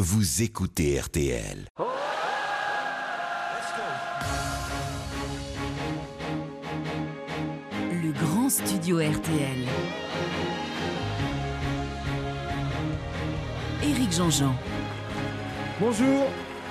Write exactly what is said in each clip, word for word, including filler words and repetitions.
vous écoutez R T L. Le grand studio R T L. Éric Jean-Jean. Bonjour.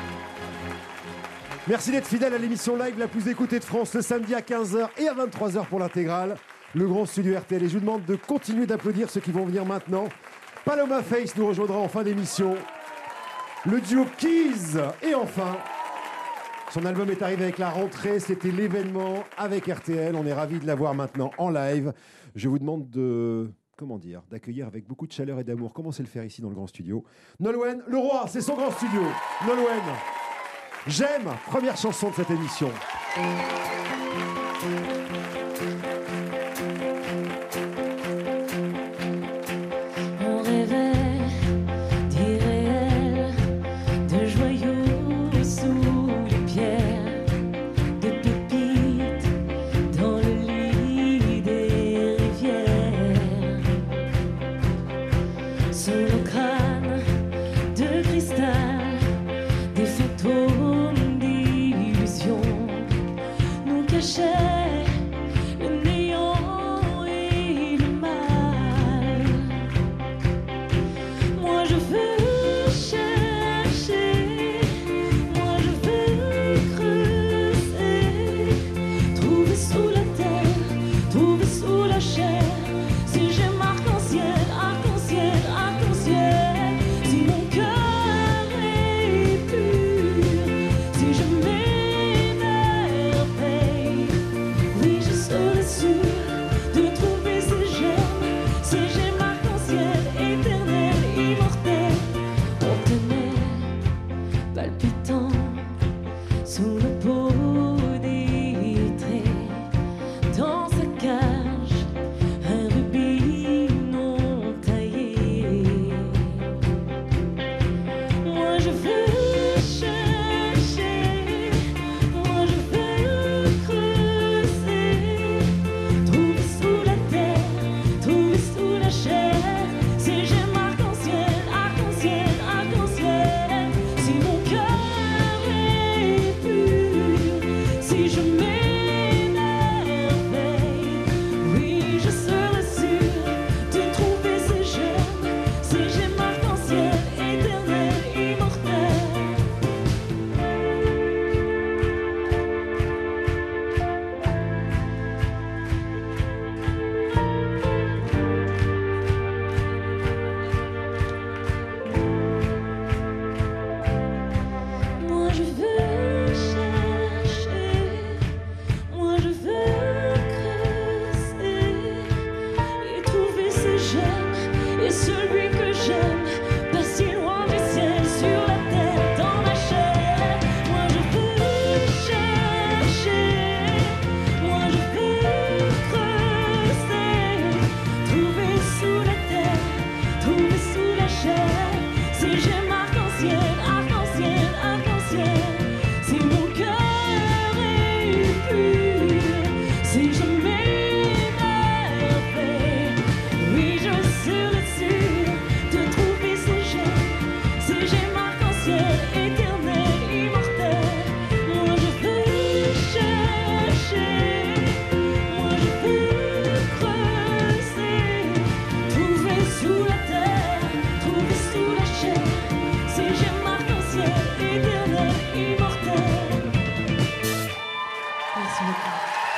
Merci d'être fidèle à l'émission live la plus écoutée de France le samedi à quinze heures et à vingt-trois heures pour l'intégrale. Le grand studio R T L. Et je vous demande de continuer d'applaudir ceux qui vont venir maintenant. Paloma Faith nous rejoindra en fin d'émission. Le duo Keys. Et enfin, son album est arrivé avec la rentrée. C'était l'événement avec R T L. On est ravis de l'avoir maintenant en live. Je vous demande de... Comment dire, d'accueillir avec beaucoup de chaleur et d'amour. Comment c'est le faire ici dans le grand studio? Nolwenn Leroy, c'est son grand studio. Nolwenn, j'aime, première chanson de cette émission. On rêvait d'irréel, de joyaux sous les pierres, de pépites dans le lit des rivières, sous nos crânes de cristal, des fantômes d'illusions nous cachaient le néant et le mal. Moi je veux chercher, moi je veux creuser, trouver sous la terre, trouver sous la chair. Si j'aime arc-en-ciel, arc-en-ciel, arc-en-ciel, si mon cœur est pur, si je m'émerveille, oui je serai sûre de trouver ces gemmes, ces gemmes arc-en-ciel, éternelles, immortelles. On tenait palpitant sous le pot d'étré, dans sa cage, un rubis non taillé. Moi je veux chercher, moi je veux creuser, trouver sous la terre, trouver sous la chair, ces gemmes arc-en-ciel, arc-en-ciel, arc-en-ciel. Si mon cœur est pur, si je m'émerveille, oui je serai sûre de trouver ces gemmes, ces gemmes arc-en-ciel, éternelles, immortelles. Moi je veux chercher, moi je veux creuser et trouver ces gemmes et celui que j'aime, pas si loin du ciel, sur la terre, dans ma chair. Moi je veux chercher, moi je veux creuser, trouver sous la terre, trouver sous la chair, ces gemmes arc-en-ciel, arc-en-ciel, arc-en-ciel. Si mon cœur est pur, si je m'émerveille, oui je serai sûre de trouver ces gemmes, ces gemmes arc-en-ciel, éternelles, immortelles. Moi je veux chercher, moi je veux creuser, trouver sous la terre, trouver sous la chair, ces gemmes arc-en-ciel, éternelles, immortelles. Merci beaucoup.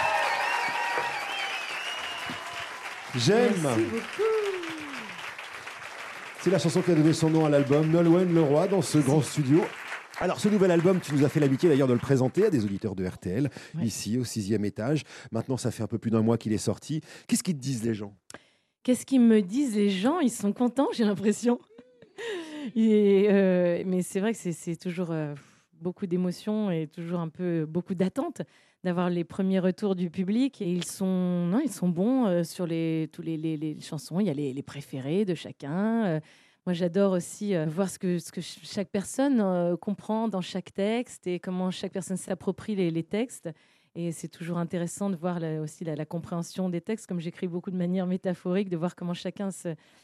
J'aime. Merci beaucoup. C'est la chanson qui a donné son nom à l'album, Nolwenn Leroy, dans ce grand studio. Alors, ce nouvel album, tu nous as fait l'amitié d'ailleurs de le présenter à des auditeurs de R T L, Ouais. ici, au sixième étage. Maintenant, ça fait un peu plus d'un mois qu'il est sorti. Qu'est-ce qu'ils te disent, les gens? Qu'est-ce qu'ils me disent les gens? Ils sont contents, j'ai l'impression. Et, euh, mais c'est vrai que c'est, c'est toujours euh, beaucoup d'émotions et toujours un peu beaucoup d'attentes d'avoir les premiers retours du public. Et ils sont, non, ils sont bons euh, sur les, tous les, les, les chansons. Il y a les, les préférés de chacun. Euh, moi, j'adore aussi euh, voir ce que, ce que ch- chaque personne euh, comprend dans chaque texte et comment chaque personne s'approprie les, les textes. Et c'est toujours intéressant de voir la- aussi la, la compréhension des textes, comme j'écris beaucoup de manière métaphorique, de voir comment chacun se,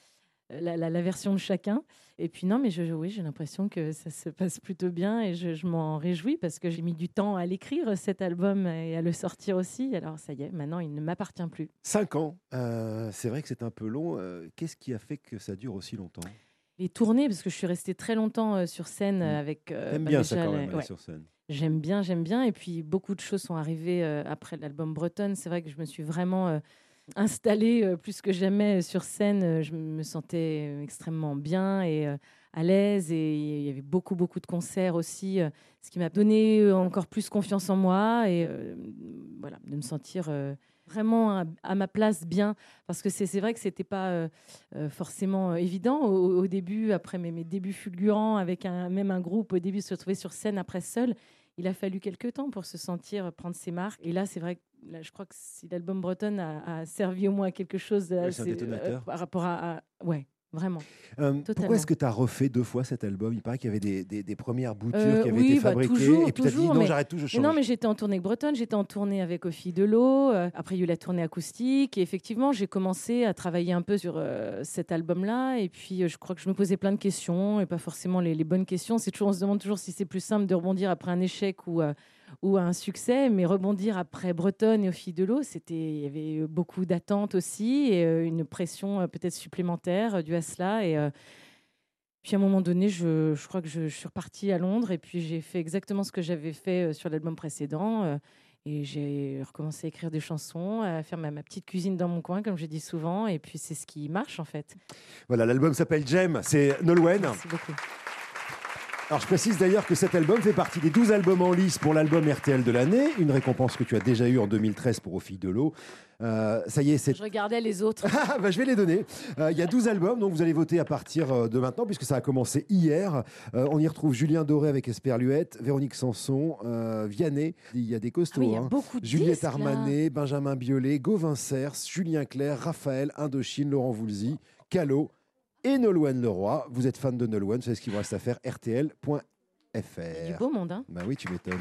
la, la, la version de chacun. Et puis non, mais je, je, oui, j'ai l'impression que ça se passe plutôt bien et je, je m'en réjouis parce que j'ai mis du temps à l'écrire, cet album, et à le sortir aussi. Alors ça y est, maintenant, il ne m'appartient plus. Cinq ans, euh, c'est vrai que c'est un peu long. Euh, qu'est-ce qui a fait que ça dure aussi longtemps ? Les tournées, parce que je suis restée très longtemps euh, sur scène mmh. avec... Euh, T'aimes bah, bien déjà, ça quand même, ouais. sur scène. J'aime bien, j'aime bien. Et puis, beaucoup de choses sont arrivées euh, après l'album Bretonne. C'est vrai que je me suis vraiment euh, installée euh, plus que jamais sur scène. Euh, je me sentais euh, extrêmement bien et euh, à l'aise. Et il y avait beaucoup, beaucoup de concerts aussi, euh, ce qui m'a donné encore plus confiance en moi. Et euh, voilà, de me sentir... Euh, vraiment à, à ma place bien, parce que c'est, c'est vrai que c'était pas euh, euh, forcément euh, évident au, au début, après mes, mes débuts fulgurants avec un, même un groupe, au début se retrouver sur scène après seul, il a fallu quelques temps pour se sentir prendre ses marques, et là c'est vrai que là, je crois que si l'album Bretonne a, a servi au moins à quelque chose ouais, c'est un détonateur. Euh, par rapport à, à ouais vraiment. Euh, pourquoi est-ce que tu as refait deux fois cet album ? Il paraît qu'il y avait des, des, des premières boutures euh, qui avaient oui, été bah, fabriquées. Toujours, et puis tu as dit non, mais, j'arrête tout, je change. Mais non, mais j'étais en tournée avec Bretonne, j'étais en tournée avec Aux Filles de l'Eau. Euh, après, il y a eu la tournée acoustique. Et effectivement, j'ai commencé à travailler un peu sur euh, cet album-là. Et puis, euh, je crois que je me posais plein de questions et pas forcément les, les bonnes questions. C'est toujours, on se demande toujours si c'est plus simple de rebondir après un échec ou, euh, ou un succès. Mais rebondir après Bretonne et Aux Filles de l'Eau, c'était, il y avait beaucoup d'attentes aussi et euh, une pression euh, peut-être supplémentaire euh, due à cela. Et euh, puis à un moment donné, je, je crois que je, je suis repartie à Londres et puis j'ai fait exactement ce que j'avais fait euh, sur l'album précédent. Euh, et j'ai recommencé à écrire des chansons, à faire ma, ma petite cuisine dans mon coin, comme je dis souvent. Et puis c'est ce qui marche en fait. Voilà, l'album s'appelle Jem, c'est Nolwenn. Merci beaucoup. Alors je précise d'ailleurs que cet album fait partie des douze albums en lice pour l'album R T L de l'année, une récompense que tu as déjà eue en deux mille treize pour Aux Filles de l'Eau. Euh, ça y est, c'est... Je regardais les autres. Ah, bah, je vais les donner. Il euh, y a douze albums, donc vous allez voter à partir de maintenant, puisque ça a commencé hier. Euh, on y retrouve Julien Doré avec Esperluette, Véronique Sanson, euh, Vianney. Il y a des costauds. Ah oui, il y a hein. beaucoup de Juliette disques, Armanet, Benjamin Biolay, Gauvin Cers, Julien Clerc, Raphaël, Indochine, Laurent Voulzy, Callot et Nolwenn Leroy. Vous êtes fan de Nolwenn, vous savez ce qu'il vous reste à faire, R T L point F R. Il y a du beau monde, hein. Bah oui, tu m'étonnes.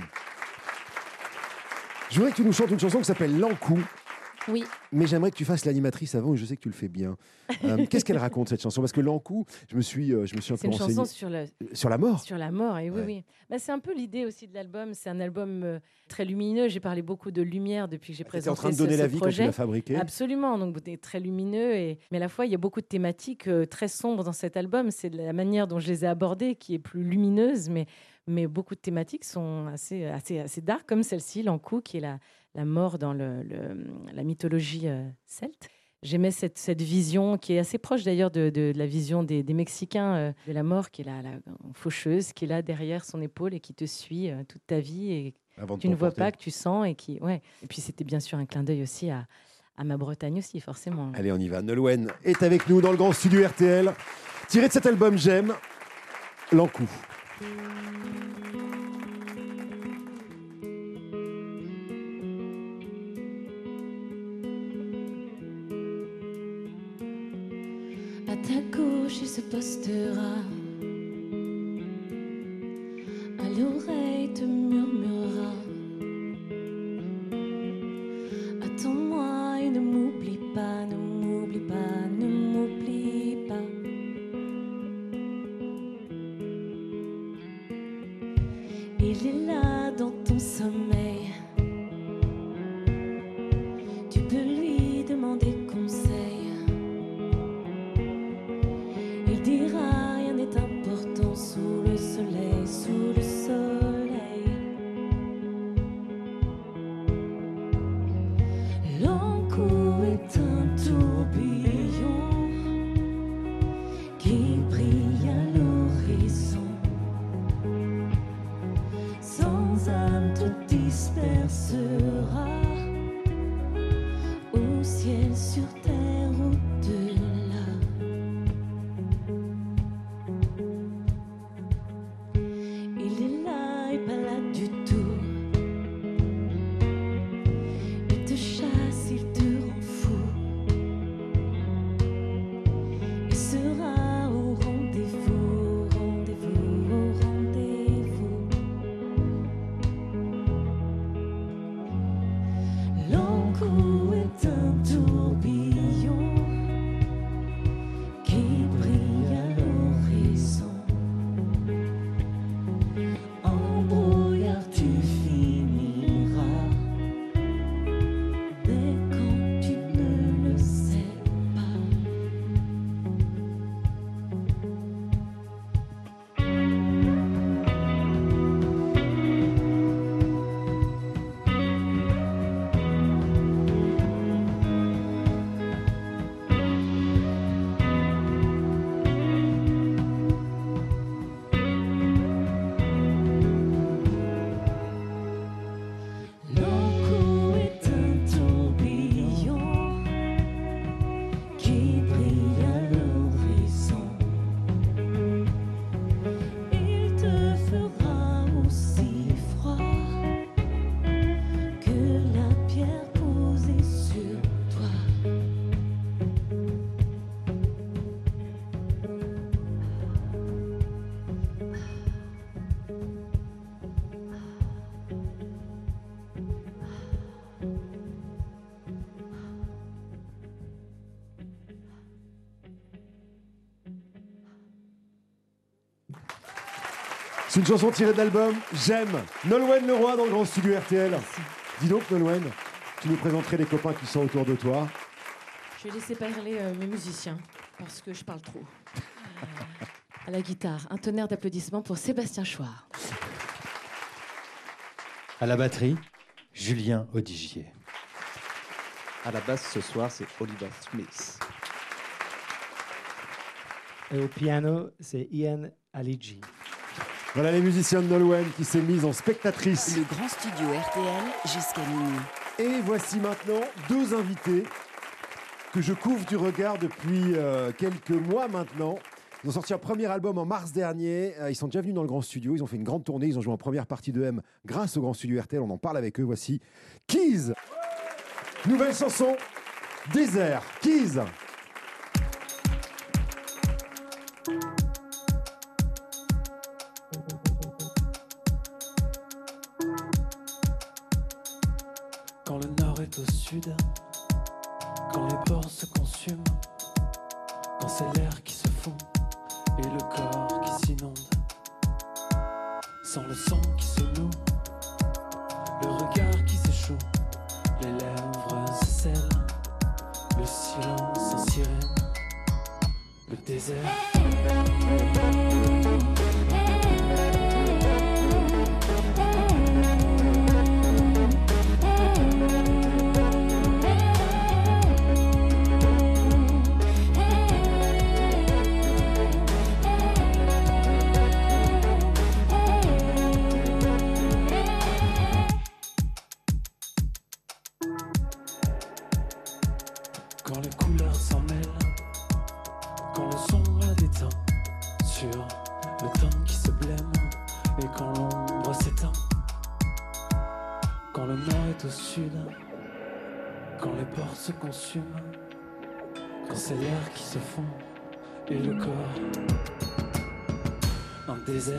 Je voudrais que tu nous chantes une chanson qui s'appelle L'Encou. Oui. Mais j'aimerais que tu fasses l'animatrice avant, et je sais que tu le fais bien. Euh, qu'est-ce qu'elle raconte, cette chanson ? Parce que L'Encou, je me suis, euh, je me suis un c'est peu une renseigné. chanson sur, le... sur la mort. Sur la mort, et oui, ouais. oui. Bah, c'est un peu l'idée aussi de l'album. C'est un album euh, très lumineux. J'ai parlé beaucoup de lumière depuis que j'ai présenté ce projet. Tu es en train de donner la vie quand tu l'as fabriqué. Absolument, donc très lumineux. Et... Mais à la fois, il y a beaucoup de thématiques euh, très sombres dans cet album. C'est la manière dont je les ai abordées qui est plus lumineuse, mais, mais beaucoup de thématiques sont assez, assez, assez dark, comme celle-ci, L'Encou, qui est la, la mort dans le, le, la mythologie euh, celte. J'aimais cette, cette vision qui est assez proche d'ailleurs de, de, de la vision des, des Mexicains euh, de la mort, qui est la, la faucheuse, qui est là derrière son épaule et qui te suit euh, toute ta vie et Avant tu ne vois pas, que tu sens. Et, qui, ouais. et puis c'était bien sûr un clin d'œil aussi à, à ma Bretagne aussi, forcément. Allez, on y va. Nolwenn est avec nous dans le grand studio R T L. Tiré de cet album J'aime, L'Encou. À ta gauche, il se postera. À l'oreille te murmurera. Attends-moi et ne m'oublie pas, ne m'oublie pas, ne m'oublie pas. Il est là dans ton sommeil. Tu peux lui demander conseil. Il dira rien n'est important sous le soleil, sous le soleil. L'Encou est un tourbillon qui brille à l'horizon. Sans âme te dispersera au ciel, sur terre, au-delà. Il est là et pas là du tout. Il te chasse, il te rend fou. Il sera au rendez-vous, au rendez-vous, au rendez-vous. L'Encou est un tourbillon qui C'est une chanson tirée de l'album J'aime. Nolwenn Leroy dans le grand studio R T L. Merci. Dis donc, Nolwenn, tu nous présenterais les copains qui sont autour de toi. Je vais laisser parler euh, mes musiciens, parce que je parle trop. Euh, à la guitare, un tonnerre d'applaudissements pour Sébastien Chouard. À la batterie, Julien Odigier. À la basse ce soir, c'est Oliver Smith. Et au piano, c'est Ian Aligi. Voilà les musiciens de Nolwenn qui s'est mise en spectatrice. Le grand studio R T L jusqu'à minuit. Et voici maintenant deux invités que je couvre du regard depuis euh, quelques mois maintenant. Ils ont sorti un premier album en mars dernier. Euh, ils sont déjà venus dans le grand studio. Ils ont fait une grande tournée. Ils ont joué en première partie de M grâce au grand studio R T L. On en parle avec eux. Voici Keys. Nouvelle chanson, Désert. Keys. Quand le nord est au sud, quand les ports se consument, quand c'est l'air qui se fond et le corps qui s'inonde, sans le sang qui se noue, le regard qui s'échoue, les lèvres se scellent, le silence en sirène, le désert. Quand les couleurs s'en mêlent, quand le son a des teints sur le temps qui se blême, et quand l'ombre s'éteint, quand le nord est au sud, quand les ports se consument, quand c'est l'air qui se fond et le corps, un désert.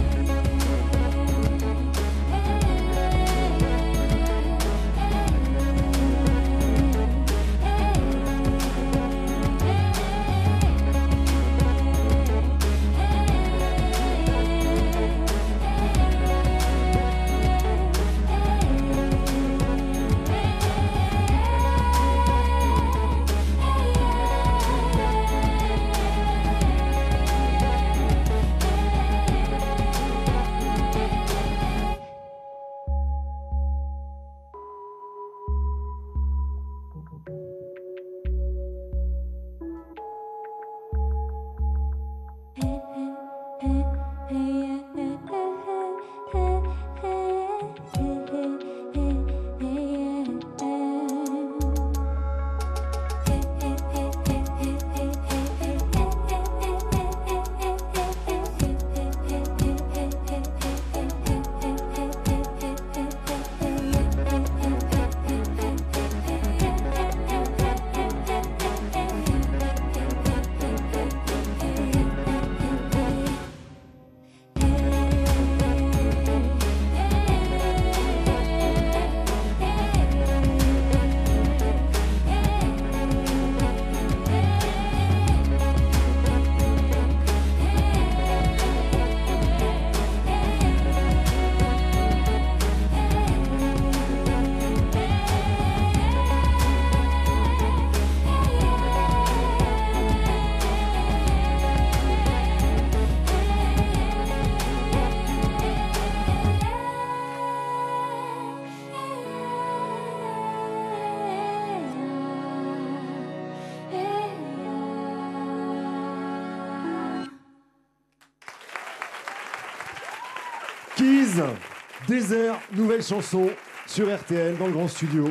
Keys, Désert, nouvelle chanson sur R T L dans le grand studio.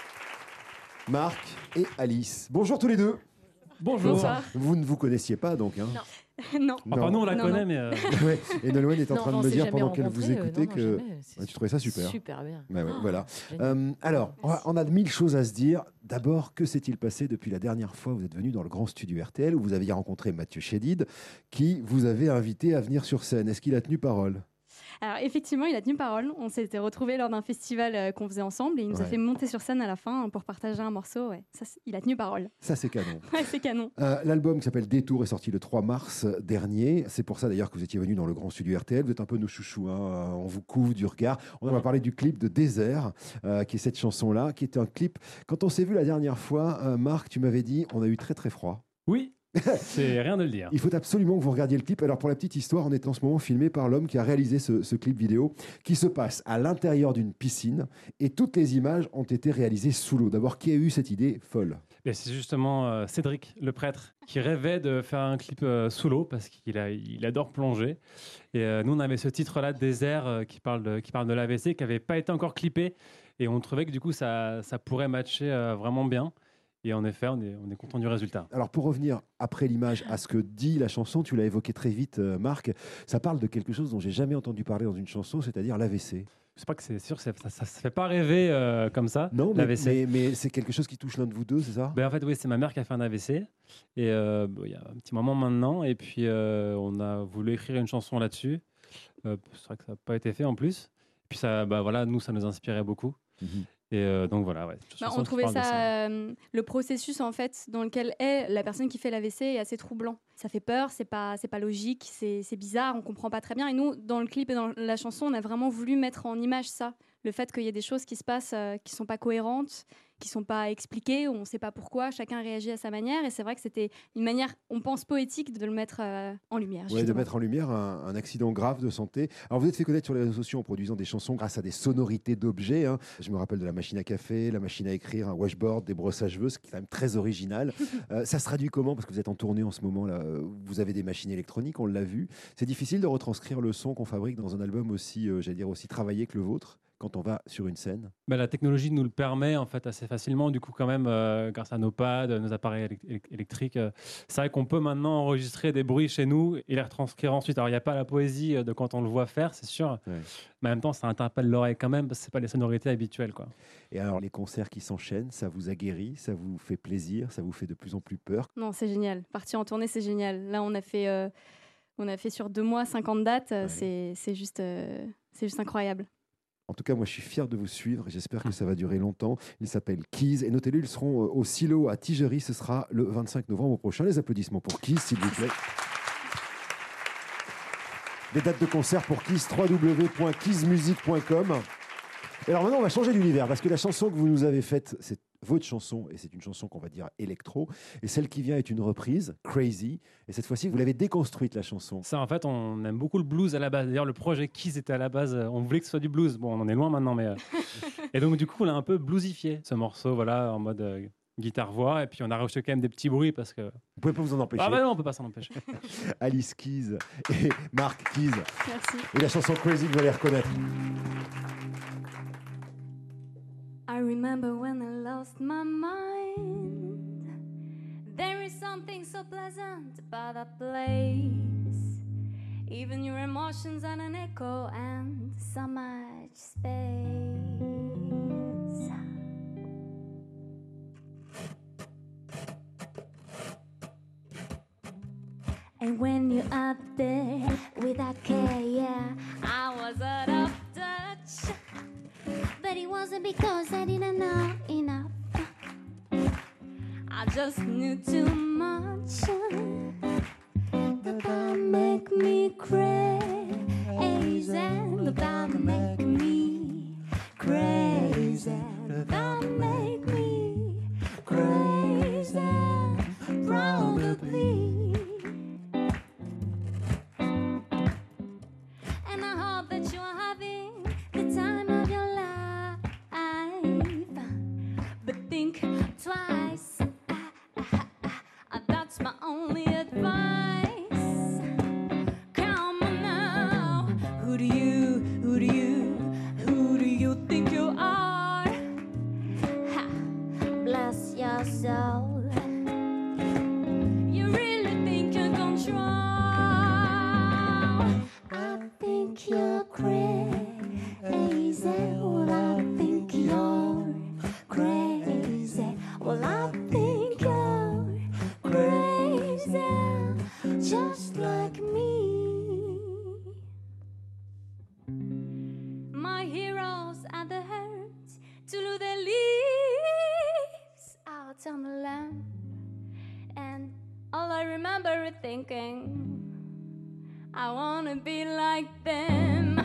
Marc et Alice. Bonjour tous les deux. Bonjour. Bonsoir. Vous ne vous connaissiez pas donc, hein? Non. non. Enfin, nous, on la Non, connaît, non. mais... euh, Ouais. Et Nolwenn est en Non, train on de me s'est dire jamais pendant qu'elle vous rencontrés, euh, écoutait non, que jamais, c'est ouais, tu trouvais ça super. Super bien. Ouais, ouais, Ah, voilà. génial. Euh, alors, on a, on a de mille choses à se dire. D'abord, que s'est-il passé depuis la dernière fois où vous êtes venu dans le grand studio R T L où vous aviez rencontré Mathieu Chédid, qui vous avait invité à venir sur scène? Est-ce qu'il a tenu parole? Alors effectivement, il a tenu parole. On s'était retrouvés lors d'un festival euh, qu'on faisait ensemble et il nous Ouais. a fait monter sur scène à la fin hein, pour partager un morceau. Ouais. Ça, c'est- il a tenu parole. Ça, c'est canon. Ouais, c'est canon. Euh, L'album qui s'appelle Détour est sorti le trois mars dernier. C'est pour ça d'ailleurs que vous étiez venu dans le grand studio R T L. Vous êtes un peu nos chouchous. Hein. Euh, On vous couvre du regard. On va parler du clip de Désert, euh, qui est cette chanson-là, qui était un clip. Quand on s'est vu la dernière fois, euh, Marc, tu m'avais dit, on a eu très très froid. Oui, c'est rien de le dire. Il faut absolument que vous regardiez le clip. Alors pour la petite histoire, on est en ce moment filmé par l'homme qui a réalisé ce, ce clip vidéo qui se passe à l'intérieur d'une piscine et toutes les images ont été réalisées sous l'eau. D'abord, qui a eu cette idée folle? Et c'est justement euh, Cédric, le prêtre, qui rêvait de faire un clip euh, sous l'eau parce qu'il a, il adore plonger. Et euh, nous, on avait ce titre-là, Désert, euh, qui parle de, qui parle de l'A V C, qui n'avait pas été encore clippé. Et on trouvait que du coup, ça, ça pourrait matcher euh, vraiment bien. Et en effet, on est, on est content du résultat. Alors pour revenir après l'image à ce que dit la chanson, tu l'as évoqué très vite, euh, Marc, ça parle de quelque chose dont j'ai jamais entendu parler dans une chanson, c'est-à-dire l'A V C. Je sais pas que c'est sûr, ça ne se fait pas rêver euh, comme ça, Non, mais, l'A V C. mais, mais c'est quelque chose qui touche l'un de vous deux, c'est ça? Ben, en fait, oui, c'est ma mère qui a fait un A V C. Et euh, bon, il y a un petit moment maintenant. Et puis, euh, on a voulu écrire une chanson là-dessus. Euh, c'est vrai que ça n'a pas été fait en plus. Et puis, ça, bah, voilà, nous, ça nous inspirait beaucoup. Mm-hmm. Et euh, donc, voilà. Ouais, Bah, on trouvait ça, ça. Euh, le processus en fait dans lequel est la personne qui fait l'A V C est assez troublant. Ça fait peur, c'est pas, c'est pas logique, c'est, c'est bizarre, on comprend pas très bien. Et nous, dans le clip et dans la chanson, on a vraiment voulu mettre en image ça. Le fait qu'il y ait des choses qui se passent euh, qui sont pas cohérentes, qui sont pas expliquées, on sait pas pourquoi, chacun réagit à sa manière. Et c'est vrai que c'était une manière, on pense, poétique de le mettre euh, en lumière. Oui, de mettre en lumière un, un accident grave de santé. Alors vous êtes fait connaître sur les réseaux sociaux en produisant des chansons grâce à des sonorités d'objets. Hein. Je me rappelle de la machine à café, la machine à écrire, un washboard, des brosses à cheveux, ce qui est quand même très original. euh, ça se traduit comment? Parce que vous êtes en tournée en ce moment, là. Vous avez des machines électroniques, on l'a vu. C'est difficile de retranscrire le son qu'on fabrique dans un album aussi, euh, j'allais dire, aussi travaillé que le vôtre quand on va sur une scène? Bah, la technologie nous le permet en fait assez facilement. Du coup, quand même, euh, grâce à nos pads, nos appareils élect- électriques, euh, c'est vrai qu'on peut maintenant enregistrer des bruits chez nous et les retranscrire ensuite. Alors, il n'y a pas la poésie de quand on le voit faire, c'est sûr. Ouais. Mais en même temps, ça interpelle l'oreille quand même parce que ce n'est pas les sonorités habituelles, quoi. Et alors, les concerts qui s'enchaînent, ça vous a guéri, ça vous fait plaisir, ça vous fait de plus en plus peur? Non, c'est génial. Partir en tournée, c'est génial. Là, on a fait, euh, on a fait sur deux mois cinquante dates. Ouais. C'est, c'est, juste, euh, c'est juste incroyable. En tout cas, moi, je suis fier de vous suivre et j'espère que ça va durer longtemps. Ils s'appellent Keys et notez-le, ils seront au Silo à Tigerie. Ce sera le vingt-cinq novembre prochain. Les applaudissements pour Keys, s'il vous plaît. Des dates de concert pour Keys, w w w point keys music point com. Et alors maintenant, on va changer d'univers parce que la chanson que vous nous avez faite, c'est votre chanson et c'est une chanson qu'on va dire électro. Et celle qui vient est une reprise, Crazy. Et cette fois-ci, vous l'avez déconstruite, la chanson. Ça, en fait, on aime beaucoup le blues à la base. D'ailleurs, le projet Keys était à la base, on voulait que ce soit du blues. Bon, on en est loin maintenant, mais... et donc, du coup, on l'a un peu bluesifié, ce morceau, voilà, en mode euh, guitare-voix. Et puis, on a rajouté quand même des petits bruits parce que... Vous pouvez pas vous en empêcher. Ah bah non, on peut pas s'en empêcher. Alice Keys et Marc Keys. Merci. Et la chanson Crazy, vous allez reconnaître. I remember when I lost my mind. There is something so pleasant about that place. Even your emotions are an echo and so much space. And when you're up there without care, yeah, I was out of touch. But it wasn't because I didn't know enough. I just knew too much. That make me crazy. That make me crazy. That make me crazy. Probably. And I hope that you are having the time of your life. But think twice. That's my only advice. Come on now. Who do you, who do you, who do you think you are? Ha. Bless your soul. You really think you control? I think you're crazy. Well, I think you're crazy. Well, I think you're crazy, just like me. heroes at the hurt to lose their leaves out on the lamp. And all I remember is thinking, I wanna be like them.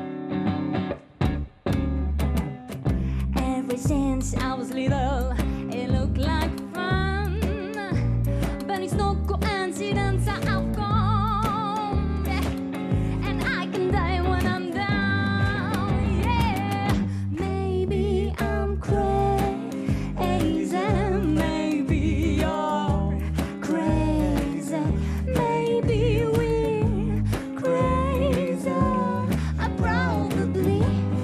Ever since I was little, it looked like fun, but it's no coincidence I have come, and I can die when I'm down. Yeah, maybe I'm crazy, maybe you're crazy, maybe we're crazy. I probably.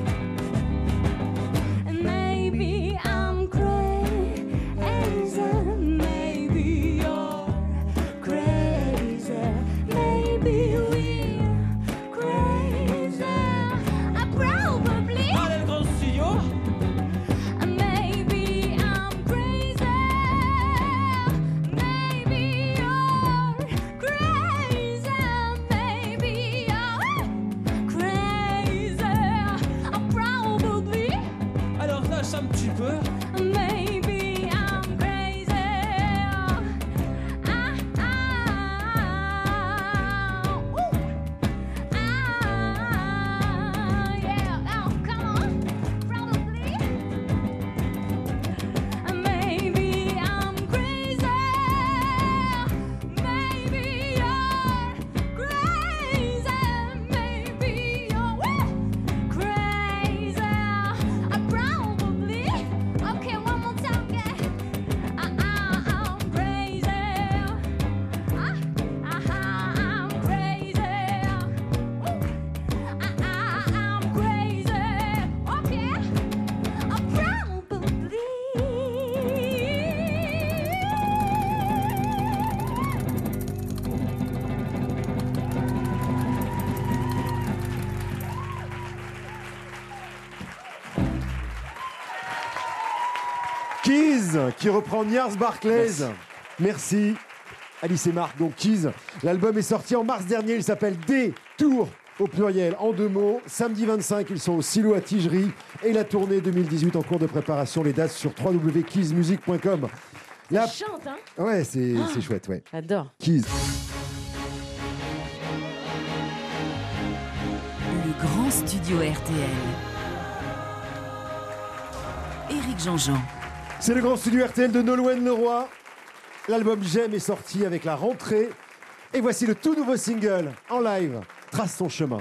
Maybe I'm crazy, maybe you're crazy, maybe we're crazy. I probably. Allez, le grand studio. Maybe I'm crazy, maybe you're crazy, maybe you're crazy. I probably. Alors lâche un petit peu. Maybe I'm crazy. Ah, ah, ooh. Ah, yeah. Oh, come on. Probably. Maybe I'm crazy. Maybe you're crazy. Maybe you're crazy. I probably. Okay, one more time, okay? Ah, ah, I'm crazy. Ah, ah, I'm crazy. Ooh. Ah, ah, I'm crazy. Okay, I probably. Keys qui reprend Gnarls Barclays. Merci. Alice et Marc, donc Keys. L'album est sorti en mars dernier, il s'appelle Détour au pluriel, en deux mots. Samedi vingt-cinq, ils sont au Silo à Tigerie et la tournée deux mille dix-huit en cours de préparation. Les dates sur w w w point keys music point com. Ça chante, hein? Ouais, c'est Ah. c'est chouette, ouais. J'adore. Keys. Le grand studio R T L. Éric Jean-Jean. C'est le grand studio R T L de Nolwenn Leroy. L'album J'aime est sorti avec la rentrée. Et voici le tout nouveau single en live, Trace ton chemin.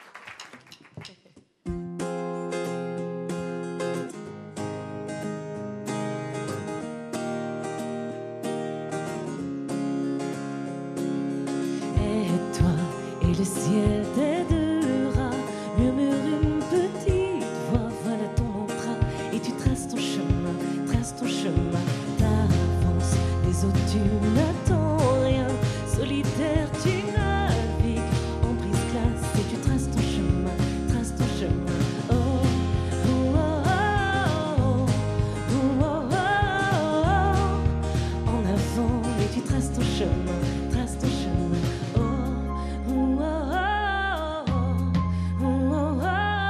Et toi et le ciel t'aidera, murmure une petite voix, voilà ton mantra, et tu traces ton chemin, traces ton chemin, t'avances, des autres tu n'attends rien, solitaire tu navigues, en brise-glace et tu traces ton chemin, traces ton chemin, oh, oh, oh, oh, oh, oh, oh, oh, en avant et tu traces ton chemin, traces ton chemin, oh, oh, oh, oh, oh, oh, oh,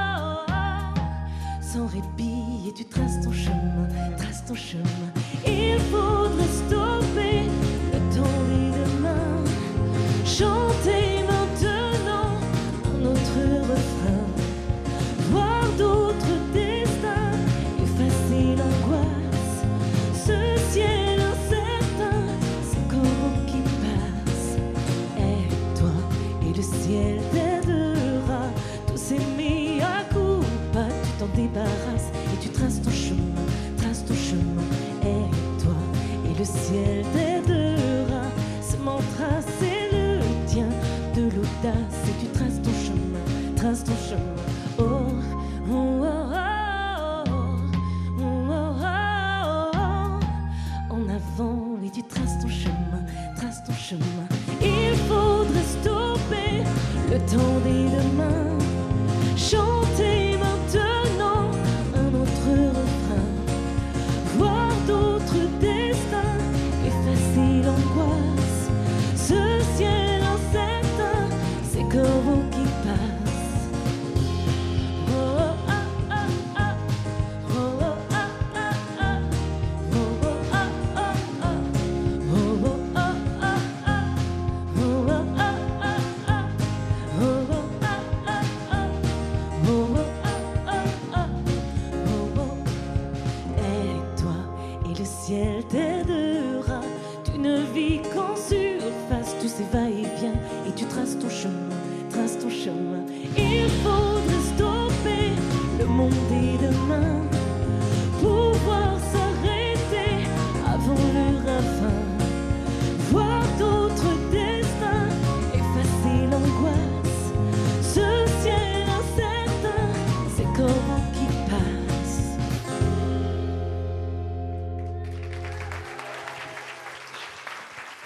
sans répit et tu traces ton chemin, traces ton chemin. Il faudrait stopper le temps des demain, chanter maintenant un autre refrain, voir d'autres destins, effacer l'angoisse, ce ciel incertain, ce corps qui passe. Et toi et le ciel t'aidera, tous ces mea culpa, tu t'en débarrasses et tu traces ton chemin, traces ton chemin. Et toi et le ciel t'aidera, ce mantra c'est le tien, de l'audace et tu traces ton chemin, traces ton chemin. Oh, oh, oh, oh, oh, oh, oh, oh, en avant et tu traces ton chemin, traces ton chemin. Il faudrait stopper le temps des demain, chanter maintenant un autre refrain, voir d'autres destins, effacer l'angoisse, ce ciel incertain, ces coraux qui passent.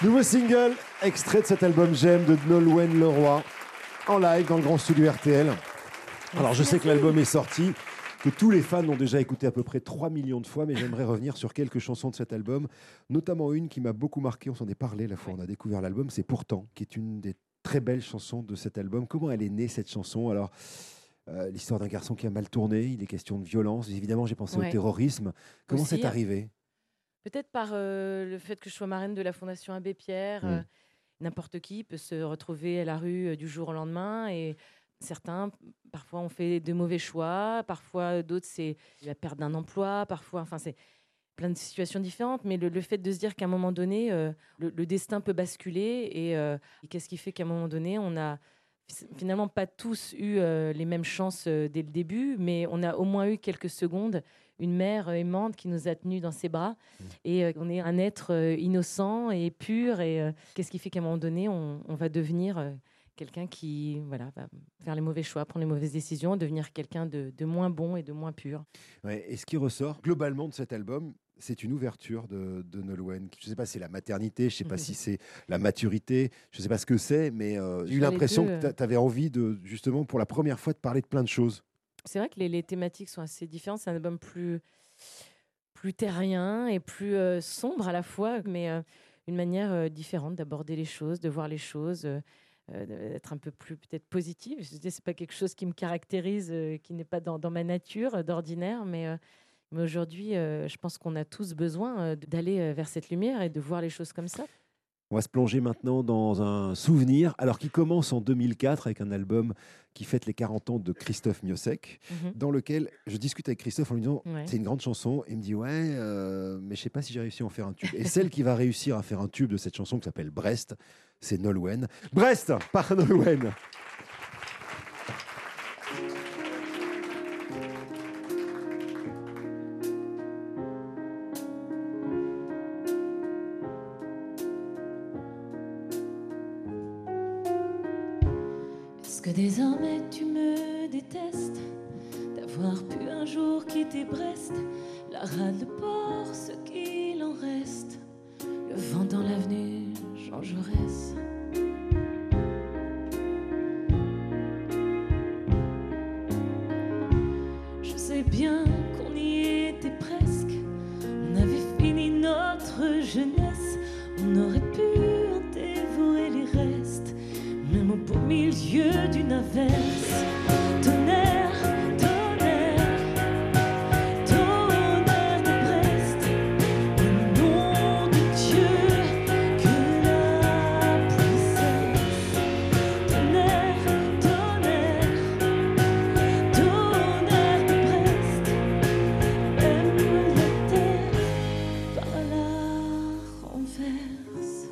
Nouveau single, extrait de cet album J'aime de Nolwenn Leroy, en live dans le grand studio R T L. Alors je sais que l'album est sorti, que tous les fans l'ont déjà écouté à peu près trois millions de fois, mais j'aimerais revenir sur quelques chansons de cet album, notamment une qui m'a beaucoup marqué, on s'en est parlé la fois où on a découvert l'album, c'est Pourtant, qui est une des très belles chansons de cet album. Comment elle est née cette chanson? Alors, euh, l'histoire d'un garçon qui a mal tourné, il est question de violence, évidemment j'ai pensé Ouais. au terrorisme. Comment Aussi, c'est arrivé? Peut-être par euh, le fait que je sois marraine de la Fondation Abbé Pierre. Mm. euh, N'importe qui peut se retrouver à la rue euh, du jour au lendemain. Et certains, parfois, ont fait de mauvais choix. Parfois, d'autres, c'est la perte d'un emploi. Parfois, enfin, c'est plein de situations différentes. Mais le, le fait de se dire qu'à un moment donné, euh, le, le destin peut basculer. Et, euh, et qu'est-ce qui fait qu'à un moment donné, on a finalement pas tous eu euh, les mêmes chances euh, dès le début, mais on a au moins eu quelques secondes une mère euh, aimante qui nous a tenus dans ses bras. Mmh. Et euh, on est un être euh, innocent et pur. Et euh, qu'est-ce qui fait qu'à un moment donné, on, on va devenir euh, quelqu'un qui voilà, va faire les mauvais choix, prendre les mauvaises décisions, devenir quelqu'un de, de moins bon et de moins pur. Ouais, et ce qui ressort globalement de cet album, c'est une ouverture de, de Nolwenn. Je ne sais pas si c'est la maternité, je ne sais pas si c'est la maturité, je ne sais pas ce que c'est, mais euh, j'ai eu l'impression que tu avais envie de, justement, pour la première fois, de parler de plein de choses. C'est vrai que les, les thématiques sont assez différentes. C'est un album plus, plus terrien et plus euh, sombre à la fois, mais euh, une manière euh, différente d'aborder les choses, de voir les choses, euh, euh, d'être un peu plus peut-être positive. Je dis, c'est pas quelque chose qui me caractérise, euh, qui n'est pas dans, dans ma nature euh, d'ordinaire, mais euh, Mais aujourd'hui, euh, je pense qu'on a tous besoin euh, d'aller euh, vers cette lumière et de voir les choses comme ça. On va se plonger maintenant dans un souvenir, alors qui commence en deux mille quatre avec un album qui fête les quarante ans de Christophe Miossec, Mhm. dans lequel je discute avec Christophe en lui disant Ouais. c'est une grande chanson, et il me dit ouais, euh, mais je sais pas si j'ai réussi à en faire un tube. Et celle qui va réussir à faire un tube de cette chanson qui s'appelle Brest, c'est Nolwenn. Brest par Nolwenn. Est-ce que désormais tu me détestes d'avoir pu un jour quitter Brest, la rade, le port, ce qu'il en reste, le vent dans l'avenue, Jean Jaurès. Je sais bien qu'on y était presque, on avait fini notre jeunesse, on aurait pu en dévorer les restes, même au beau milieu d'une averse. Tonnerre, tonnerre, tonnerre de Brest, au nom de Dieu, que la pluie cesse. Tonnerre, tonnerre, tonnerre de Brest, même la terre par la renverse.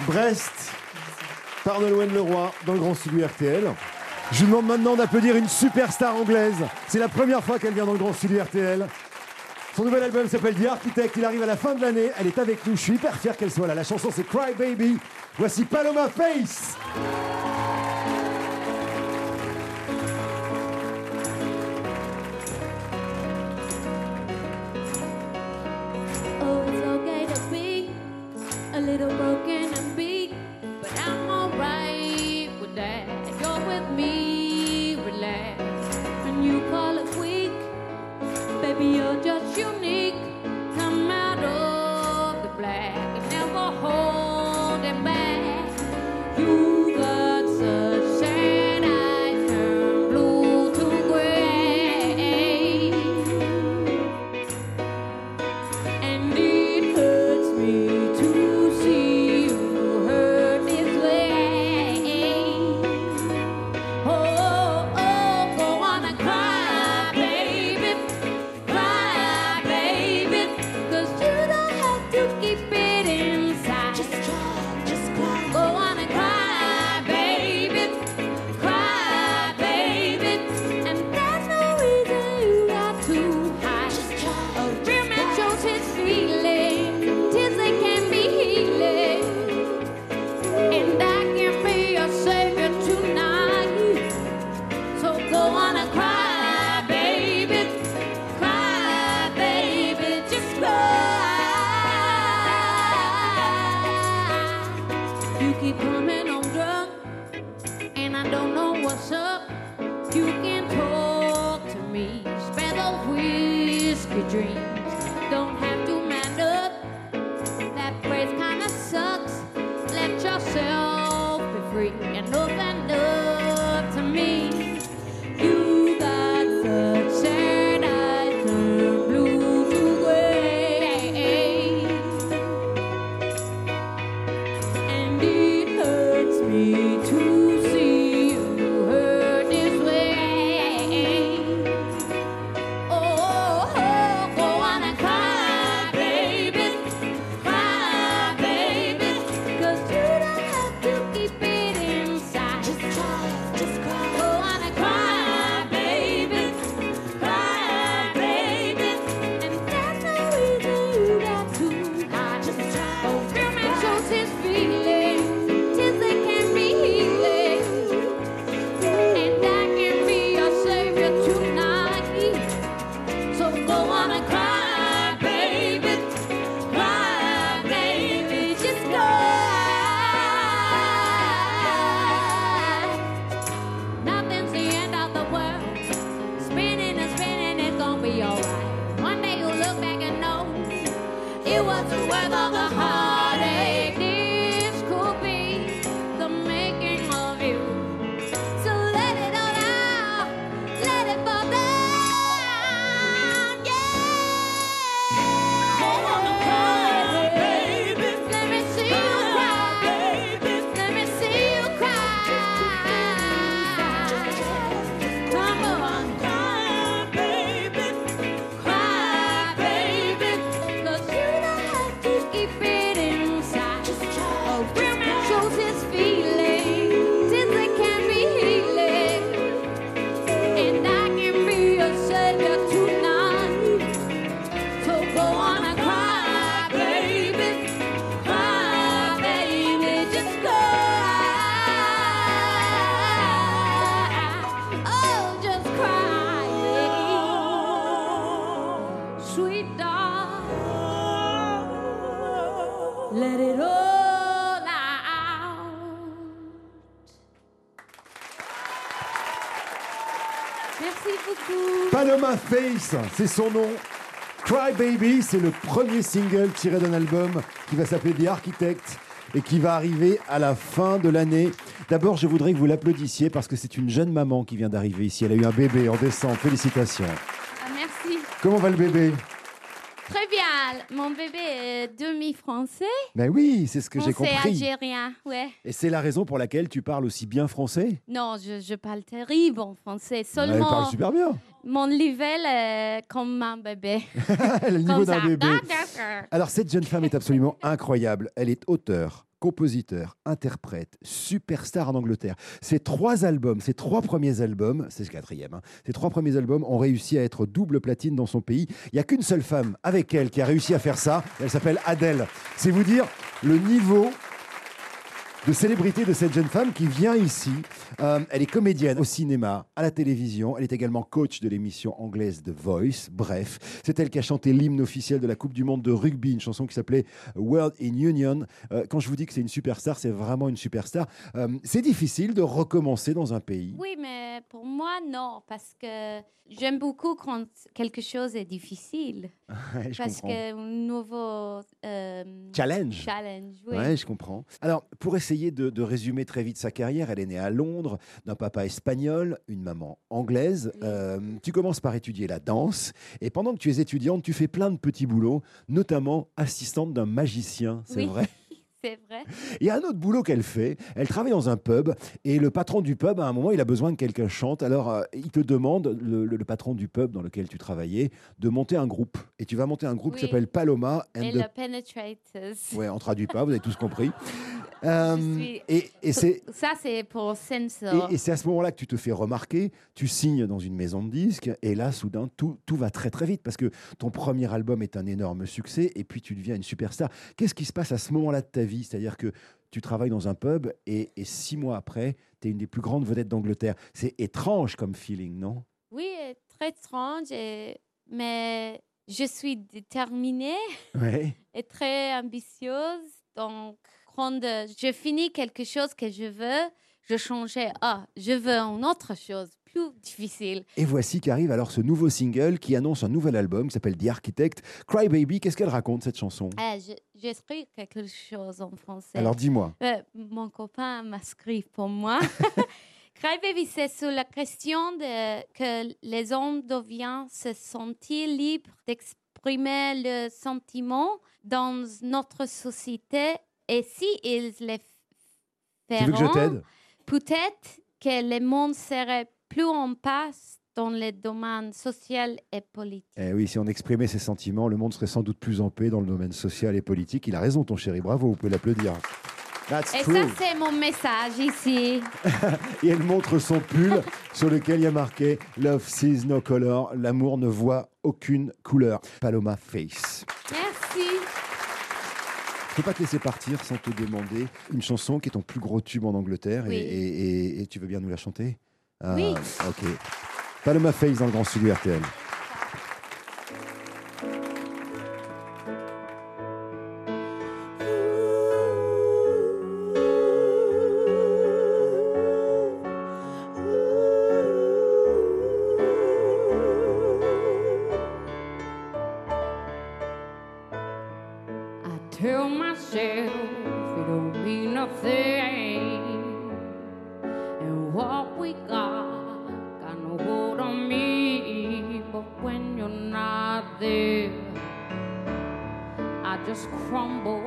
Brest, par Nolwenn Leroy, dans le grand studio R T L. Je vous demande maintenant d'applaudir une superstar anglaise. C'est la première fois qu'elle vient dans le grand studio R T L. Son nouvel album s'appelle The Architect. Il arrive à la fin de l'année. Elle est avec nous. Je suis hyper fier qu'elle soit là. La chanson, c'est Cry Baby. Voici Paloma Face. Oh, it's okay to be a little broken and beat, but I'm alright with that. You're with me, relax. And you call it weak, baby, you're just unique. Come out of the black and never hold it back. You got such sad eyes, turn blue to gray. And it hurts me to see you hurt this way. Oh, oh, go on and cry, baby. Cry, baby. 'Cause you don't have to keep it inside. Just cry, just cry. Go on and cry, baby. Cry, baby. And there's no reason you got to hide. Just try. A real man shows his feelings. Tears they can be healing. And I can be your savior tonight. So go on and cry, baby. Cry, baby. Just cry. You keep coming on drunk, and I don't know what's up. You can talk to me, spare those whiskey dreams. Don't have to man up. That phrase kinda sucks. Let yourself be free and open up to me. You got such sad eyes, turn blue to gray. And it hurts me to see you hurt this way. Oh, oh, go on and cry, baby. Cry, baby. 'Cause you don't have to keep it inside. Just try, just cry. Go on and cry, baby. Cry, baby. And there's no reason you got to hide. Just try. Oh, real man shows his feelings. Tears they can be healing. And I can be your savior tonight. So go on and cry, baby. Cry, baby. Just cry. Nothing's the end of the world. Spinning and spinning, it's gonna be alright. One day you'll look back and know it wasn't worth all the heartache. This could be the making of you. So let it all out, let it fall down, yeah. Go on and cry, baby. Let me see you cry, baby. Let me see you cry. Come on, cry, baby. Cry, baby. 'Cause you don't have to keep it inside. A real man shows his feelings. Tears they can be healing. And I can be your savior tonight. So go on and cry, baby. Cry, baby. Just cry. Oh, just cry, sweet darling. Let it all out. Merci beaucoup. Paloma Face, c'est son nom. Cry Baby, c'est le premier single tiré d'un album qui va s'appeler The Architect et qui va arriver à la fin de l'année. D'abord, je voudrais que vous l'applaudissiez parce que c'est une jeune maman qui vient d'arriver ici. Elle a eu un bébé en décembre. Félicitations. Ah, merci. Comment va le bébé? Très bien. Mon bébé est demi-français. Ben oui, c'est ce que j'ai Français compris. algérien, ouais. Et c'est la raison pour laquelle tu parles aussi bien français? Non, je, je parle terrible en français. Elle Seulement. parle super bien. Mon level est comme un bébé. Elle a le niveau Comme d'un ça. bébé. Ah, d'accord. Alors, cette jeune femme est absolument incroyable. Elle est auteure, compositeur, interprète, superstar en Angleterre. Ces trois albums, ces trois premiers albums, c'est le quatrième, hein, ces trois premiers albums ont réussi à être double platine dans son pays. Il n'y a qu'une seule femme avec elle qui a réussi à faire ça. Elle s'appelle Adele. C'est vous dire le niveau de célébrité de cette jeune femme qui vient ici. Euh, elle est comédienne au cinéma, à la télévision. Elle est également coach de l'émission anglaise The Voice. Bref, c'est elle qui a chanté l'hymne officiel de la Coupe du Monde de rugby, une chanson qui s'appelait World in Union. Euh, quand je vous dis que c'est une superstar, c'est vraiment une superstar. Euh, c'est difficile de recommencer dans un pays. Oui, mais pour moi, non, parce que j'aime beaucoup quand quelque chose est difficile. Ouais, je parce comprends. que un nouveau euh, Challenge. challenge, oui. Ouais, je comprends. Alors, pour essayer de, de résumer très vite sa carrière, elle est née à Londres, d'un papa espagnol, une maman anglaise. Euh, tu commences par étudier la danse, et pendant que tu es étudiante, tu fais plein de petits boulots, notamment assistante d'un magicien, c'est Oui. vrai? C'est vrai. Il y a un autre boulot qu'elle fait. Elle travaille dans un pub et le patron du pub, à un moment, il a besoin que quelqu'un chante. Alors, euh, il te demande, le, le- le patron du pub dans lequel tu travaillais, de monter un groupe. Et tu vas monter un groupe Oui. qui s'appelle Paloma. and Et the- le Penetrators. Ouais, on traduit pas, vous avez tous compris. Euh, Je suis- et et c'est Ça, c'est pour censor. et, et c'est à ce moment-là que tu te fais remarquer, tu signes dans une maison de disques, et là, soudain, tout, tout va très très vite, parce que ton premier album est un énorme succès, et puis tu deviens une superstar. Qu'est-ce qui se passe à ce moment-là de ta vie? C'est-à-dire que tu travailles dans un pub, et, et six mois après, tu es une des plus grandes vedettes d'Angleterre. C'est étrange comme feeling, non? Oui, euh, très étrange, et- mais je suis déterminée Ouais. et très ambitieuse. Donc, quand euh, je finis quelque chose que je veux, je changeais. Ah, je veux une autre chose, plus difficile. Et voici qu'arrive alors ce nouveau single qui annonce un nouvel album qui s'appelle The Architect. Cry Baby, qu'est-ce qu'elle raconte cette chanson? Ah, je- j'ai écrit quelque chose en français. Alors dis-moi. Euh, mon copain m'a écrit pour moi. Cry Baby, c'est sur la question de, que les hommes deviennent se sentir libres d'exprimer le sentiment dans notre société. Et si ils les Tu veux que je feront, t'aide? peut-être que le monde serait plus en paix dans les domaines social et politique. Eh oui, si on exprimait ses sentiments, le monde serait sans doute plus en paix dans le domaine social et politique. Il a raison, ton chéri. Bravo, vous pouvez l'applaudir. That's Et true. ça, c'est mon message ici. Et elle montre son pull sur lequel il y a marqué Love sees no color. L'amour ne voit aucune couleur. Paloma Face. Merci. Je ne peux pas te laisser partir sans te demander une chanson qui est ton plus gros tube en Angleterre. Oui. Et, et- et- et tu veux bien nous la chanter? Ah, Oui. Ok. Paloma Face dans le grand studio R T L. I tell myself it don't mean nothing, and what we got got no hold on me. But when you're not there, I just crumble.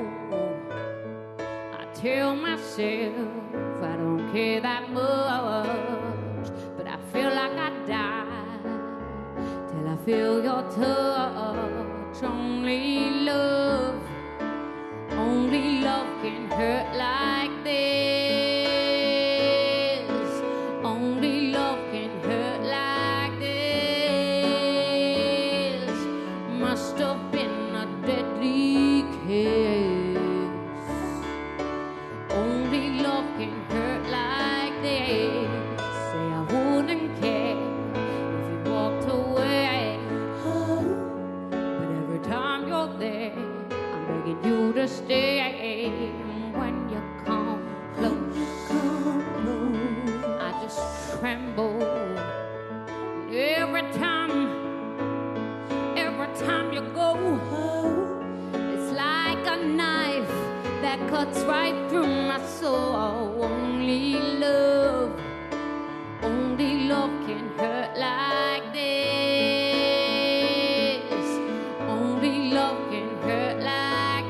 I tell myself I don't care that much, but I feel like I die till I feel your touch. Only love, only love can hurt like this. Only love can hurt like this. Must have been a deadly kiss. Only love can hurt like this. Say I wouldn't care if you walked away. But every time you're there, I'm begging you to stay. When you come close, I just tremble. And every time, every time you go, it's like a knife that cuts right through my soul. Only love, only love can hurt like this. Only love can hurt like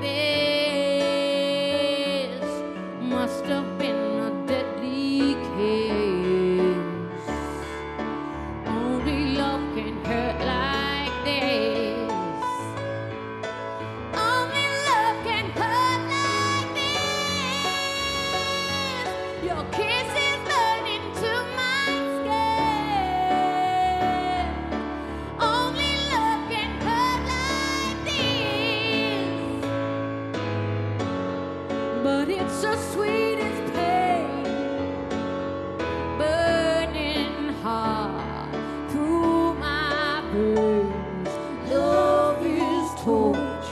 this. Must have been a deadly kiss. Only love can hurt like this. Only love can hurt like this.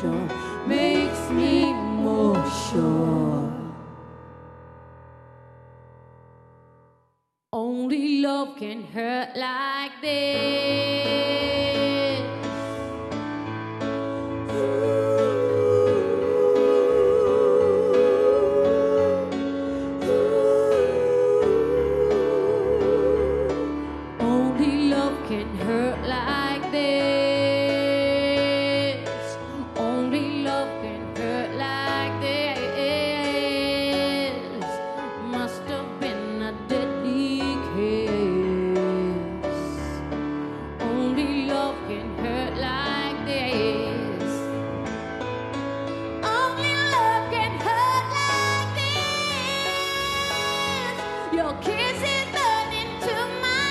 sure, makes me more sure. Only love can hurt like this. Only love can hurt like this. Only love can hurt like this. Must have been a deadly kiss. Only love can hurt like this. Only love can hurt like this. Your kiss is burning to my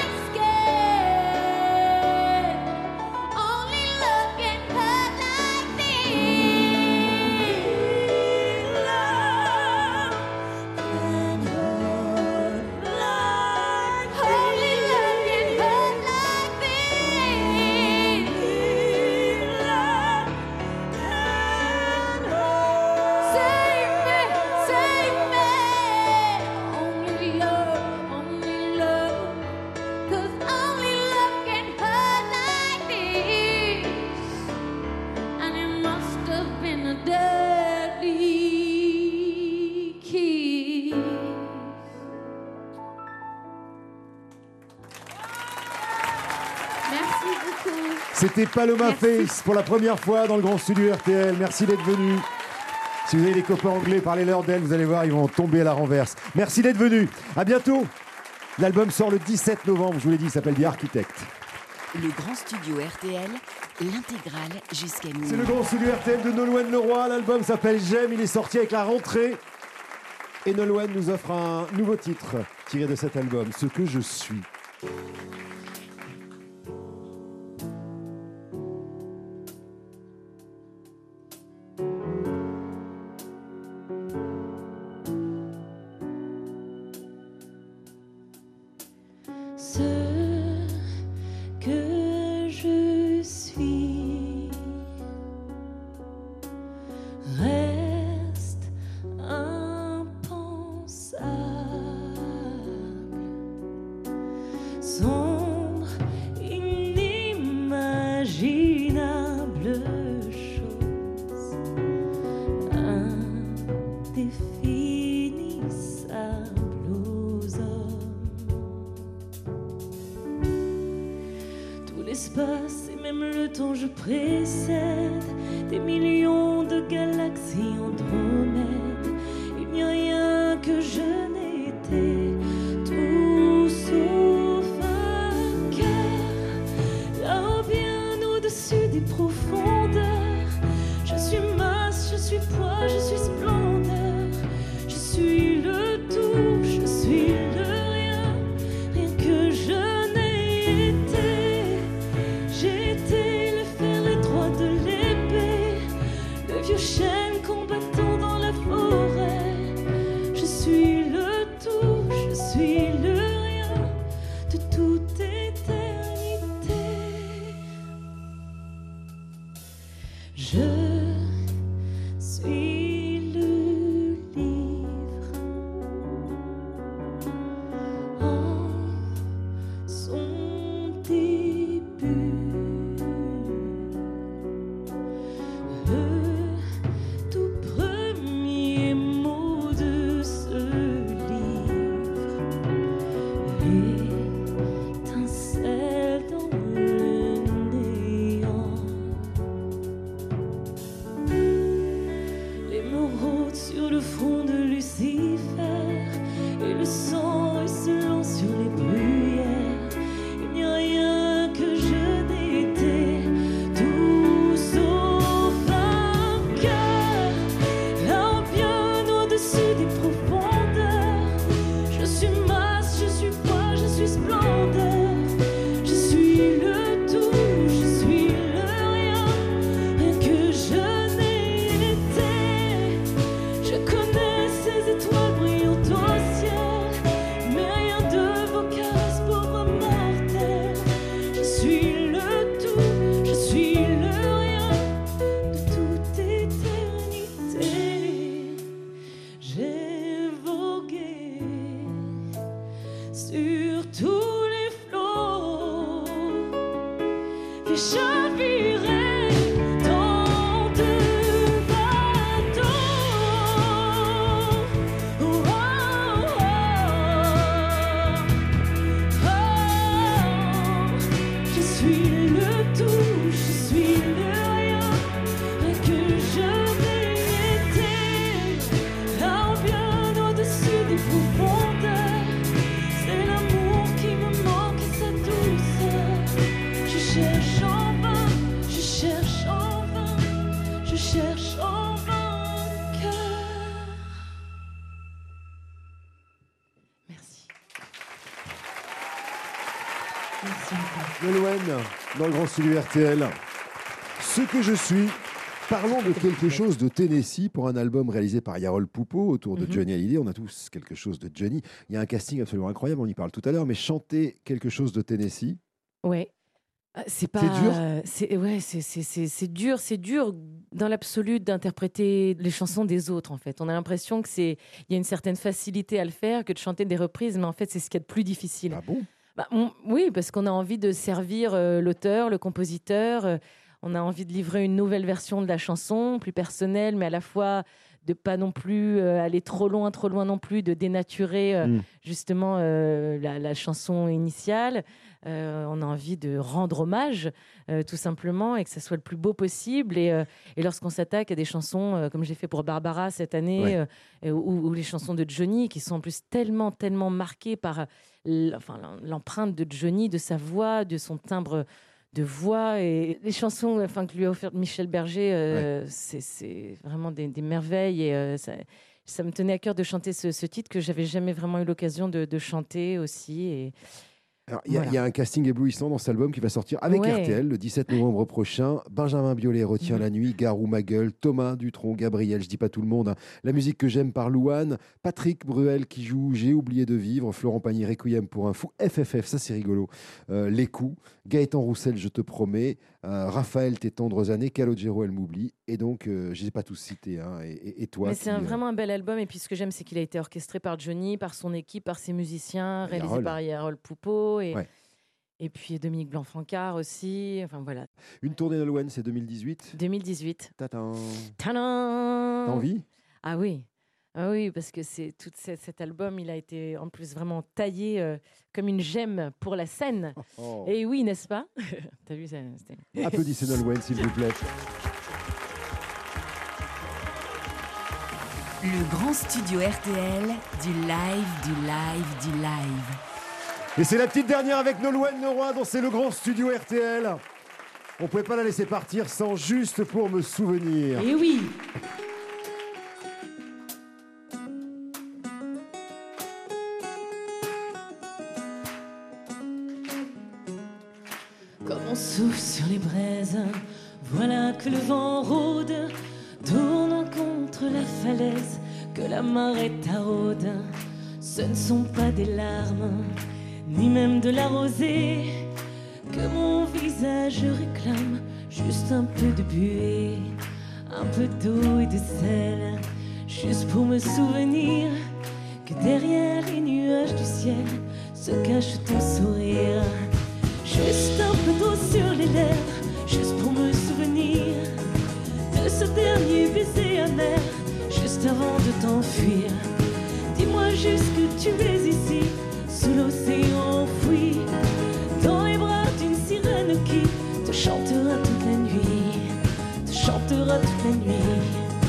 skin. Only love can hurt like this. Love can hurt like this. Only love can hurt like this. Love can hurt. Save me, save me. Only love, only love. 'Cause only love can hurt like this. And it must have been a deadly kiss. Merci beaucoup. C'était Paloma Merci. Face pour la première fois dans le grand studio R T L. Merci d'être venu. Si vous avez des copains anglais, parlez-leur d'elle, vous allez voir, ils vont tomber à la renverse. Merci d'être venu. À bientôt. L'album sort le dix-sept novembre, je vous l'ai dit, il s'appelle The Architect. Le grand studio R T L, l'intégrale jusqu'à minuit. C'est le grand studio R T L de Nolwenn Leroy. L'album s'appelle J'aime, il est sorti avec la rentrée. Et Nolwenn nous offre un nouveau titre tiré de cet album, Ce que je suis. Ce que je suis reste impensable, sombre, inimaginable chose, indéfinissable aux hommes. Tout l'espace et même le temps je précède des millions de galaxies Andromède. Il n'y a rien que je n'ai été, tout sauf un cœur. Là-haut bien au-dessus des profondeurs, je suis masse, je suis poids, je suis splendeur. Je suis le tout, je suis le rien, rien que je n'ai été. J'ai été le fer étroit de l'épée, le vieux chêne combattant dans la forêt. Je suis le tout, je suis le rien de toute éternité. Je suis le livre en son début, le tout premier mot de ce livre, l'étincelle dans le néant. Nolwenn, dans le grand studio R T L. Ce que je suis. Parlons de quelque chose de Tennessee pour un album réalisé par Yarol Poupeau autour de mm-hmm. Johnny Hallyday. On a tous quelque chose de Johnny. Il y a un casting absolument incroyable, on y parle tout à l'heure, mais chanter quelque chose de Tennessee. Ouais. C'est pas. C'est dur. C'est ouais, c'est c'est c'est c'est dur, c'est dur dans l'absolu d'interpréter les chansons des autres en fait. On a l'impression que c'est il y a une certaine facilité à le faire que de chanter des reprises, mais en fait c'est ce qu'il y a de plus difficile. Ah bon? Bah, on, oui, parce qu'on a envie de servir euh, l'auteur, le compositeur. Euh, on a envie de livrer une nouvelle version de la chanson, plus personnelle, mais à la fois de pas non plus euh, aller trop loin, trop loin non plus, de dénaturer euh, mm. justement euh, la, la chanson initiale. Euh, on a envie de rendre hommage, euh, tout simplement, et que ça soit le plus beau possible. Et, euh, et lorsqu'on s'attaque à des chansons, euh, comme j'ai fait pour Barbara cette année, ouais. euh, ou, ou les chansons de Johnny, qui sont en plus tellement, tellement marquées par l', enfin, l'empreinte de Johnny, de sa voix, de son timbre de voix, et les chansons enfin, que lui a offertes Michel Berger, euh, ouais. c'est, c'est vraiment des, des merveilles. Et euh, ça, ça me tenait à cœur de chanter ce, ce titre que j'avais jamais vraiment eu l'occasion de, de chanter aussi. Et il y, voilà. y a un casting éblouissant dans cet album qui va sortir avec ouais. R T L le dix-sept novembre prochain. Benjamin Biolay retient mmh. la nuit, Garou ma gueule, Thomas Dutronc, Gabriel, je dis pas tout le monde. Hein. La musique que j'aime par Louane, Patrick Bruel qui joue J'ai oublié de vivre, Florent Pagny, Requiem pour un fou, F F F, ça c'est rigolo. Euh, Les coups, Gaëtan Roussel, je te promets, euh, Raphaël, tes tendres années, Calogero, elle m'oublie. Et donc, euh, je les ai pas tous cités. Hein. Et, et, et toi Mais qui, c'est un, euh... vraiment un bel album. Et puis ce que j'aime, c'est qu'il a été orchestré par Johnny, par son équipe, par ses musiciens, réalisé Yarol. par Yarol Poupeau. Et... Ouais. Et puis Dominique Blanc-Francard aussi. Enfin voilà. Une tournée Nolwenn, c'est deux mille dix-huit deux mille dix-huit Tadam. Tadam. T'as envie? Ah oui. Ah oui, parce que c'est tout cet, cet album, il a été en plus vraiment taillé euh, comme une gemme pour la scène. Oh, oh. Et oui, n'est-ce pas? T'as vu ça? C'était... Applaudissez Nolwenn, s'il vous plaît. Le grand studio R T L, du live, du live, du live. Et c'est la petite dernière avec Nolwenn Leroy, dont c'est le grand studio R T L. On ne pouvait pas la laisser partir sans Juste pour me souvenir. Et oui. Comme on souffle sur les braises, voilà que le vent rôde, tournant contre la falaise, que la marée taraude. Ce ne sont pas des larmes, ni même de la rosée, que mon visage réclame, juste un peu de buée, un peu d'eau et de sel, juste pour me souvenir que derrière les nuages du ciel se cache ton sourire. Juste un peu d'eau sur les lèvres, juste pour me souvenir de ce dernier baiser amer, juste avant de t'enfuir. Dis-moi juste que tu es ici, sous l'océan enfoui, dans les bras d'une sirène qui te chantera toute la nuit, te chantera toute la nuit.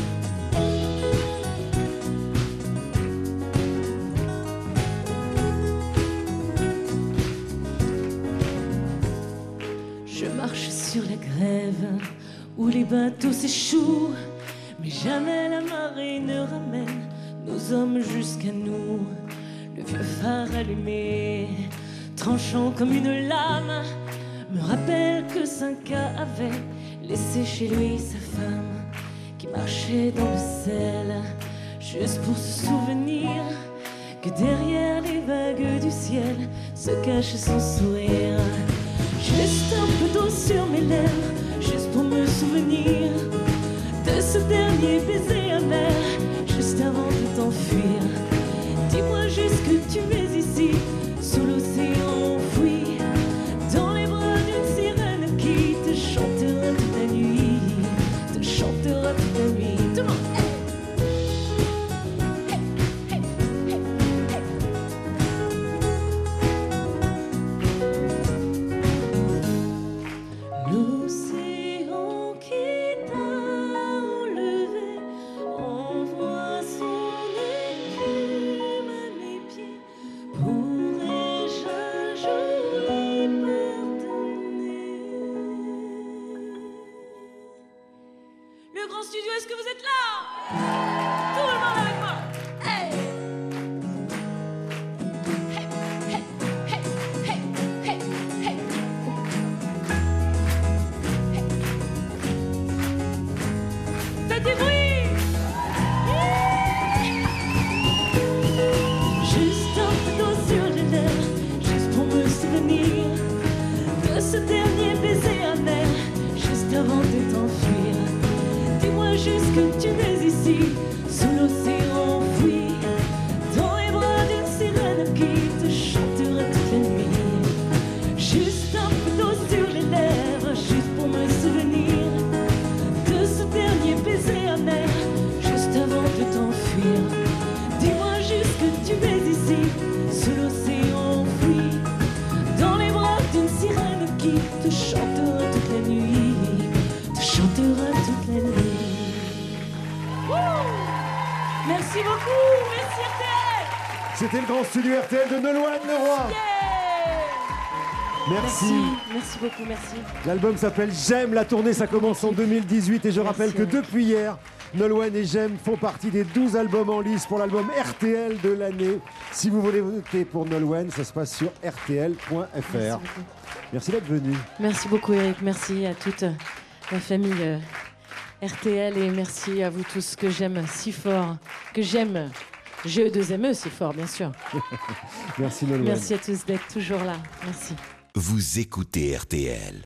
Je marche sur la grève où les bateaux s'échouent, mais jamais la marée ne ramène nos hommes jusqu'à nous. Le vieux phare allumé, tranchant comme une lame, me rappelle que Cinqa avait laissé chez lui sa femme, qui marchait dans le sel, juste pour se souvenir que derrière les vagues du ciel se cache son sourire. Juste un peu d'eau sur mes lèvres, juste pour me souvenir de ce dernier baiser amer, juste avant de t'enfuir. Dis-moi juste que tu es ici, sous l'océan enfoui, dans les bras d'une sirène qui te chantera toute la nuit, te chantera toute la nuit. Tout le monde, hey! juste que tu es ici, sous l'océan enfoui, dans les bras d'une sirène qui te chantera toute la nuit. Juste un peu d'eau sur les lèvres, juste pour me souvenir de ce dernier baiser amer, juste avant de t'enfuir. Dis-moi juste que tu es ici, sous l'océan enfoui, dans les bras d'une sirène qui te chantera toute la nuit, te chantera toute la nuit. Wouh! Merci beaucoup, merci R T L. C'était le grand studio R T L de Nolwenn Leroy. Merci. Merci, merci beaucoup, merci. L'album s'appelle J'aime. La tournée, ça commence en deux mille dix-huit. Et je rappelle que depuis hier, Nolwenn et J'aime font partie des douze albums en lice pour l'album R T L de l'année. Si vous voulez voter pour Nolwenn, ça se passe sur r t l point f r. Merci beaucoup. Merci d'être venu. Merci beaucoup, Eric. Merci à toute la famille euh, R T L et merci à vous tous que j'aime si fort, que j'aime G E deux M E si fort, bien sûr. Merci Nolwenn. Merci à tous d'être toujours là. Merci. Vous écoutez R T L.